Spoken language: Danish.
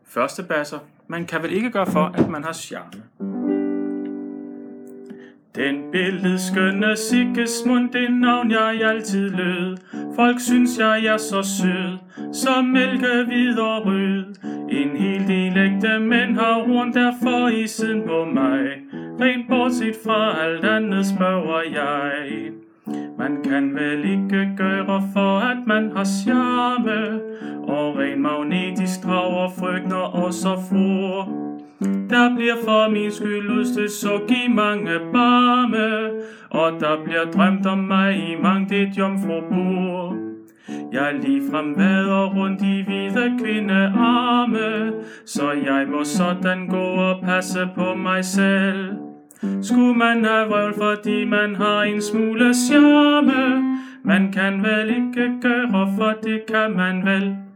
Første basser. Man kan vel ikke gøre for, at man har charme. Den billedskønne Sigismund, det navn jeg altid lød. Folk synes jeg er så sød, som mælkehvid og rød. En hel del ægte mænd har horn derfor i siden på mig. Rent bortset fra alt andet spørger jeg. Man kan vel ikke gøre for, at man har charme, og ren magnetisk drager frygter og så for. Der bliver for min skyld udstødt, så giv mange barme, og der bliver drømt om mig i mangt et jomfrubur. Jeg ligefrem vader rundt i hvide kvindearme, så jeg må sådan gå og passe på mig selv. Skulle man have vrøvl, fordi man har en smule charme? Man kan vel ikke gøre, for det kan man vel.